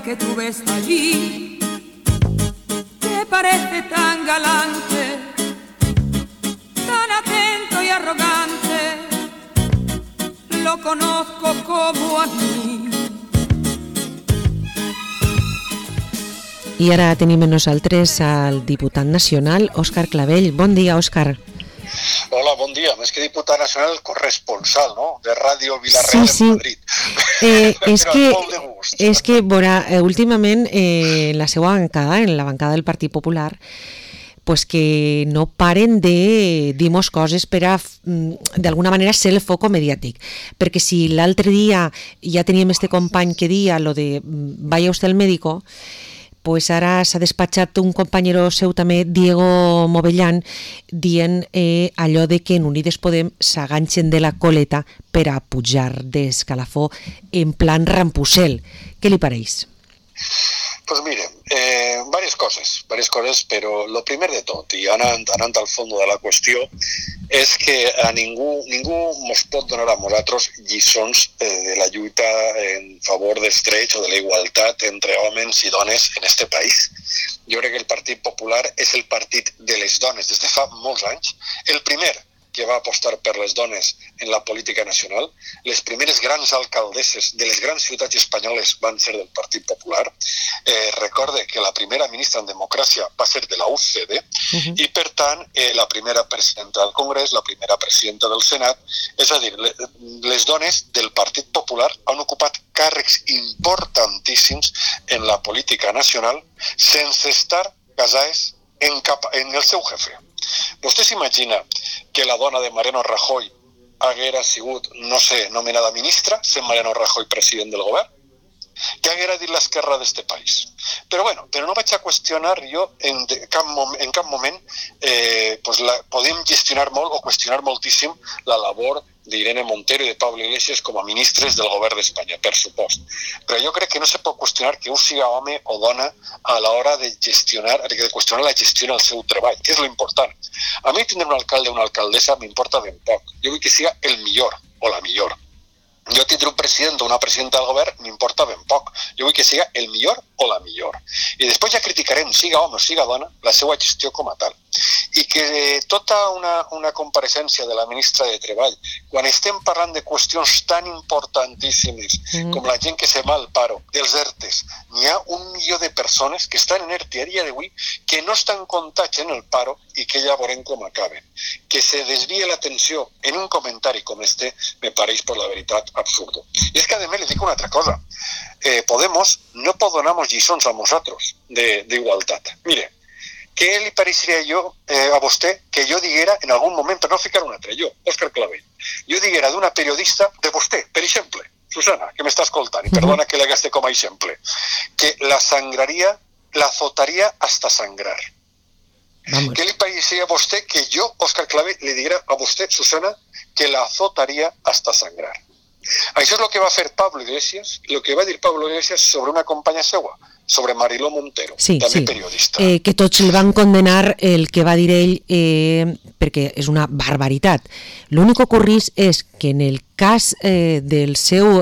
que tú ves allí te parece tan galante, tan atento y arrogante, lo conozco como a mí. I ara tenim amb nosaltres al diputat nacional, Òscar Clavell. Bon dia, Òscar. Hola, bon dia. Més que diputat nacional, corresponsal, no?, de Ràdio Vila-real en Madrid. És que, veurà, últimament la seva bancada, en la bancada del Partit Popular, pues que no paren de dir-nos coses per a, d'alguna manera, ser el foco mediàtic. Perquè si l'altre dia ja teníem este company que dia lo de vaya usted al médico, pues ara s'ha despatxat un companyero seu també, Diego Movellán, dient allò de que en Unides Podem s'aganxen de la coleta per a pujar d'escalafó en plan rampussel. Què li pareix? Pues mire, varias cosas, pero lo primer de tot, i anant al fondo de la qüestió, és que a ningú ens pot donar a nosaltres lliçons de la lluita en favor dels drets o de la igualtat entre homes i dones en este país. Jo crec que el Partit Popular és el partit de les dones des de fa molts anys, el primer que va apostar per les dones en la política nacional. Les primeres grans alcaldesses de les grans ciutats espanyoles van ser del Partit Popular. Recorde que la primera ministra en democràcia va ser de la UCD i, per tant, la primera presidenta del Congrés, la primera presidenta del Senat. És a dir, les dones del Partit Popular han ocupat càrrecs importantíssims en la política nacional sense estar casades en el seu jefe. Vostè s'imagina que la dona de Mariano Rajoy haguera sigut, no sé, nomenada ministra, sent Mariano Rajoy president del govern? Què haguera dit l'esquerra d'este país? Però no vaig a qüestionar jo en cap moment, podem gestionar molt o qüestionar moltíssim la labor d'Irene Montero i de Pablo Iglesias com a ministres del govern d'Espanya, per supost. Però jo crec que no se pot qüestionar que un siga home o dona a l'hora de qüestionar la gestió del seu treball, que és l'important. A mi tindre un alcalde o una alcaldessa m'importa ben poc. Jo vull que siga el millor o la millor. Jo tindre un president o una presidenta del govern m'importa ben poc. Jo vull que siga el millor o la millor. I després ja criticarem, siga home o siga dona, la seva gestió com a tal. I que tota una compareixença de la ministra de Treball, quan estem parlant de qüestions tan importantíssimes com la gent que se va al paro, dels ERTEs, n'hi ha 1 milió de persones que estan en ERTE a dia d'avui que no estan comptats en el paro i que ja veurem com acaben. Que se desvie l'atenció en un comentari com este me pareix, per la veritat, absurdo. I és que, a més, li dic una altra cosa. Podemos no pot donar-nos lliçons a nosaltres d'igualtat. Mire, què li pareixeria a vostè que jo diguera en algun moment, per no ficar un altre, jo, Òscar Clavell, jo diguera d'una periodista de vostè, per exemple, Susana, que m'està escoltant, i perdona que l'agaste com a exemple, que la sangraria, la azotaria hasta sangrar. Què li pareixeria a vostè que jo, Òscar Clavell, li diguera a vostè, Susana, que la azotaria hasta sangrar? Això és el que va fer Pablo Iglesias, el que va dir Pablo Iglesias sobre una companya seua, sobre Mariló Montero, també periodista. Que tots el van condenar el que va dir ell perquè és una barbaritat. L'únic que ocorrís és que en el cas del seu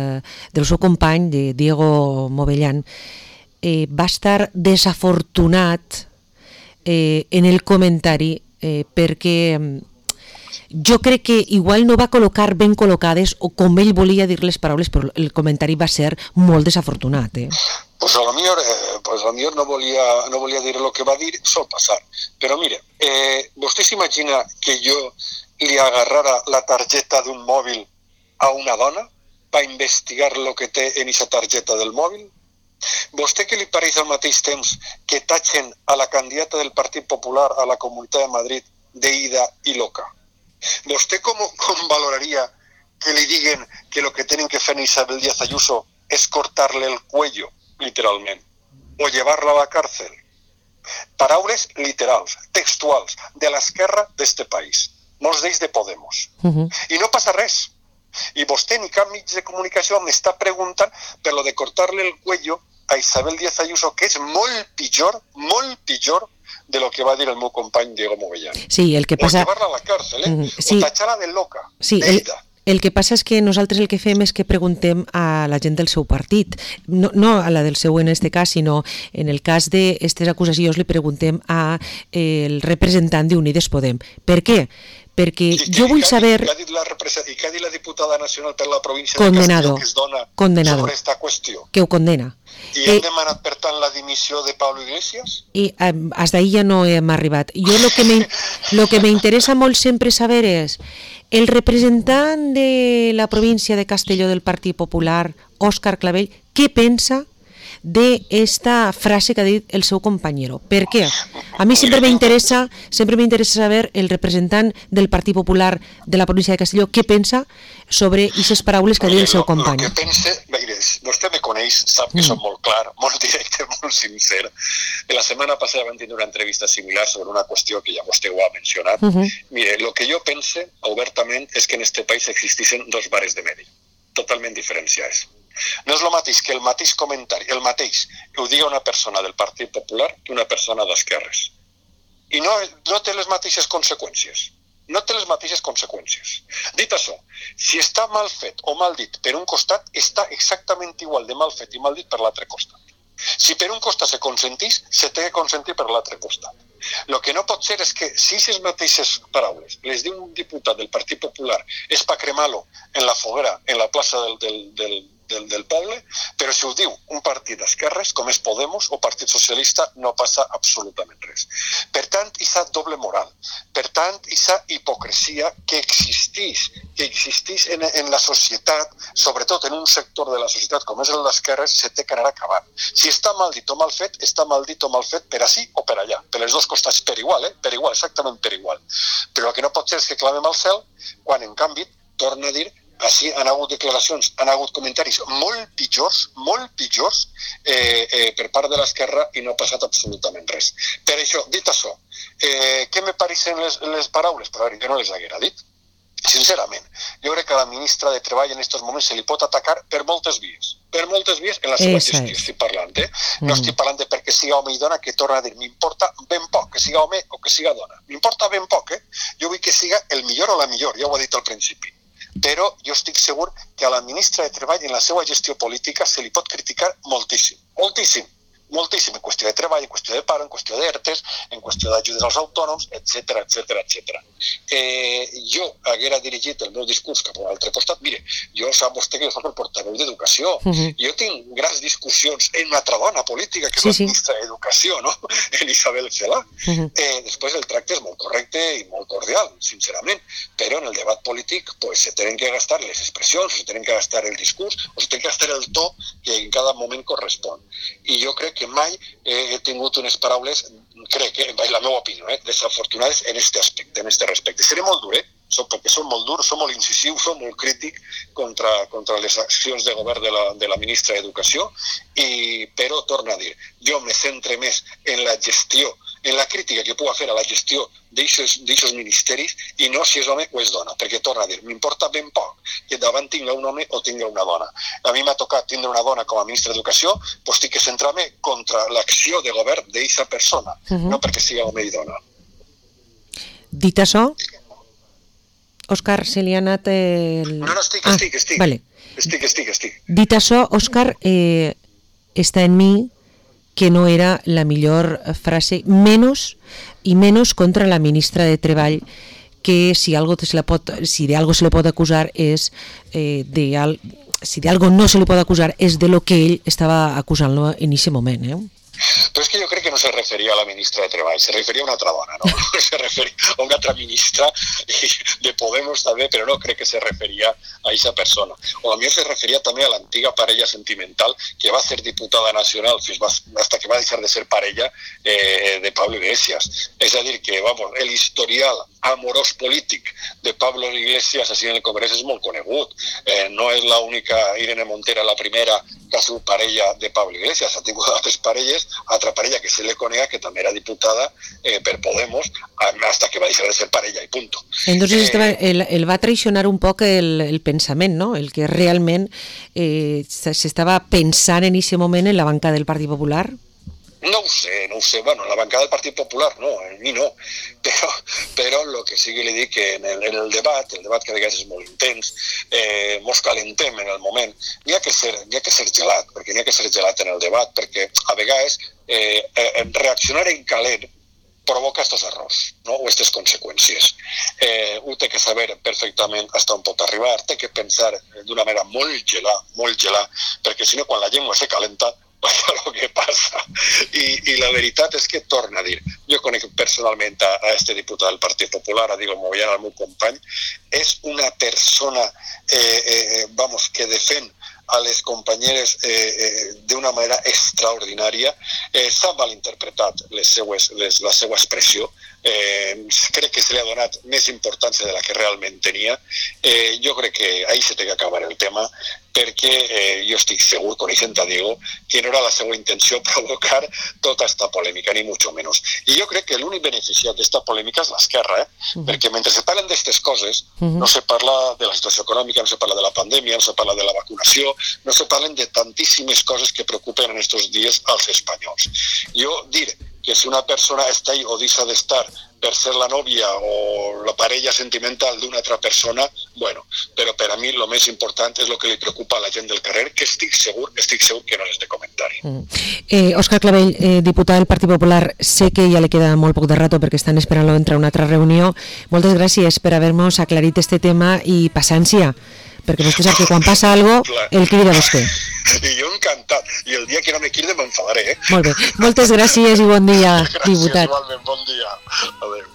company, de Diego Movellán, va estar desafortunat en el comentari perquè jo crec que igual no va col·locar ben col·locades o com ell volia dir les paraules, però el comentari va ser molt desafortunat. Pues a lo millor no volia dir el que va dir, sol passar. Però mire, vostè s'imagina que jo li agarrara la targeta d'un mòbil a una dona per investigar el que té en aquesta targeta del mòbil? Vostè què li pareix al mateix temps que tatxen a la candidata del Partit Popular a la Comunitat de Madrid d'Ida i loca? ¿Vostè com valoraria que li diguen que lo que tienen que fer a Isabel Díaz Ayuso es cortarle el cuello, literalment, o llevarla a la cárcel? Paraules literals, textuals, de l'esquerra d'este país, molts d'ells de Podemos. I no passa res. I vostè ni cap mig de comunicació m'està preguntant per lo de cortarle el cuello a Isabel Díaz Ayuso, que és molt pitjor de lo que va dir el meu company Diego Movellán. Sí, el que passa... O llevar-la a la càrcel, o tachar-la de loca, d'Eida. El que passa és que nosaltres el que fem és que preguntem a la gent del seu partit, no a la del seu en este cas, sinó en el cas d'aquestes acusacions li preguntem a el representant d'Unides Podem. Per què? Perquè jo vull saber... I què ha dit la diputada nacional per la província condenado, de Castelló que es dona condenado, sobre esta qüestió? Que ho condena. I han demanat, per tant, la dimissió de Pablo Iglesias? I hasta ahí ja no hem arribat. Jo lo que me interesa molt sempre saber és el representant de la província de Castelló del Partit Popular, Òscar Clavell, què pensa de esta frase que ha dit el seu compañero. Per què? A mi sempre m'interessa saber el representant del Partit Popular de la província de Castelló què pensa sobre aquestes paraules que ha dit el seu company. El que pense, vostè me coneix, sap que soc molt clar, molt directe, molt sincer. La setmana passada vam tenir una entrevista similar sobre una qüestió que ja vostè ho ha mencionat. Mire, lo que jo pense obertament és que en este país existeixen dos bares de medi, totalment diferenciats. No és el mateix que el mateix comentari, el mateix que ho digui una persona del Partit Popular que una persona d'esquerres. I no té les mateixes conseqüències. No té les mateixes conseqüències. Dit això, si està mal fet o mal dit per un costat, està exactament igual de mal fet i mal dit per l'altre costat. Si per un costat se consentís, se té que consentir per l'altre costat. El que no pot ser és que si aquestes mateixes paraules les diu un diputat del Partit Popular és per cremar-lo en la foguera, en la plaça del poble, però si ho diu un partit d'esquerres, com és Podemos o Partit Socialista, no passa absolutament res. Per tant, aquesta doble moral, per tant, aquesta hipocresia que existeix en la societat, sobretot en un sector de la societat com és el d'esquerres, se té que anar acabant. Si està mal dit o mal fet, està mal dit o mal fet per ací o per allà, per les dos costats, per igual, exactament per igual. Però el que no pot ser és que clamem al cel, quan en canvi, torna a dir, així han hagut declaracions, han hagut comentaris molt pitjors per part de l'esquerra i no ha passat absolutament res. Per això, dit això, què me pareixen les paraules? Però jo no les haguera dit. Sincerament, jo crec que a la ministra de Treball en aquests moments se li pot atacar per moltes vies. Per moltes vies en la seva gestió estic parlant. No estic parlant de perquè siga home i dona, que torna a dir, m'importa ben poc que siga home o que siga dona. M'importa ben poc, Jo vull que siga el millor o la millor, ja ho he dit al principi. Però jo estic segur que a la ministra de Treball en la seva gestió política se li pot criticar moltíssim, moltíssim, en qüestió de treball, en qüestió de paro, en qüestió d'ERTEs, en qüestió d'ajudes als autònoms, etc. Jo haguera dirigit el meu discurs cap a l'altre costat. Mire, jo sap vostè que jo soc el portaveu d'Educació. Jo tinc grans discussions en una altra dona política, que és la ministra d'Educació, no? En Isabel Celaá. Després el tracte és molt correcte i molt cordial, sincerament, però en el debat polític se tenen que gastar les expressions, se tenen que gastar el discurs, o se tenen que gastar el to que en cada moment correspon. I jo crec que mai he tingut unes paraules, crec que, és la meva opinió, desafortunades en aquest aspecte, en aquest respecte. Seré molt dur, perquè som molt dur, som molt incisiu, som molt crític contra les accions de govern de la ministra d'Educació, però, torna a dir, jo me centre més en la gestió, en la crítica que puc fer a la gestió d'aixòs ministeris i no si és home o és dona, perquè, torna a dir, m'importa ben poc que davant tinga un home o tinga una dona. A mi m'ha tocat tindre una dona com a ministra d'Educació, doncs tinc que centrar-me contra l'acció de govern d'aquesta persona, no perquè siga home i dona. Dit això, Òscar, se li ha anat el... No, estic. Vale. Estic. Dit això, Òscar, està en mi que no era la millor frase, menos contra la ministra de Treball, que si de algo se le pot acusar és si de algo no se le pot acusar és de lo que ell estava acusant-lo en aquest moment, Però és que jo crec que no se referia a la ministra de Treball, se referia a una altra dona, no? Se referia a una altra ministra de Podemos també, però no crec que se referia a aquesta persona. O a mi se referia també a l'antiga parella sentimental que va ser diputada nacional hasta que va deixar de ser parella de Pablo Iglesias. És a dir, que l'historial amorós polític de Pablo Iglesias així en el Congrés és molt conegut. No és l'única Irene Montera, la primera que ha sigut parella de Pablo Iglesias, ha tingut altres parelles, altra parella que se le conega, que també era diputada per Podemos, hasta que va deixar de ser parella, i punto. Entonces el va traicionar un poc el pensament, ¿no? El que realment s'estava pensant en aquest moment en la banca del Partit Popular. No ho sé, bueno, la bancada del Partit Popular no, a mi no, però el que sí que li dic que en el debat que de vegades és molt intens, mos calentem en el moment, n'hi ha que ser gelat, perquè n'hi ha que ser gelat en el debat, perquè a vegades reaccionar en calent provoca estos errors, no? O aquestes conseqüències. Ho té que saber perfectament fins on pot arribar, té que pensar d'una manera molt gelada, perquè si no, quan la llengua se calenta, vaya lo que passa. I la veritat és que, torna a dir, jo conec personalment a este diputat del Partit Popular, a Diego Mogollán, el meu company, és una persona, que defèn a les companyeres d'una manera extraordinària, s'ha malinterpretat la seva expressió, crec que se li ha donat més importància de la que realment tenia. Jo crec que ahí se té que acabar el tema, perquè jo estic segur, coneixent a Diego, que no era la seva intenció provocar tota aquesta polèmica, ni mucho menos. I jo crec que l'únic beneficiat d'esta polèmica és l'esquerra, perquè mentre se parlen d'aquestes coses, no se parla de la situació econòmica, no se parla de la pandèmia, no se parla de la vacunació, no se parlen de tantíssimes coses que preocupen en estos dies als espanyols. Jo dir que si una persona està ahí o deixa d'estar per ser la nòvia o la parella sentimental d'una altra persona, bueno, però per a mi el més important és el que li preocupa a la gent del carrer, que estic segur que no és de comentari. Òscar Clavell, diputat del Partit Popular, sé que ja li queda molt poc de rato perquè estan esperant-lo entrar a una altra reunió. Moltes gràcies per haver-nos aclarit este tema i paciència, perquè vostè sap que quan passa algo el crida vostè. I jo encantat, i el dia que no me cride m'enfadaré. Molt bé, moltes gràcies i bon dia, diputat. Gràcies, igualment, bon dia. Adéu.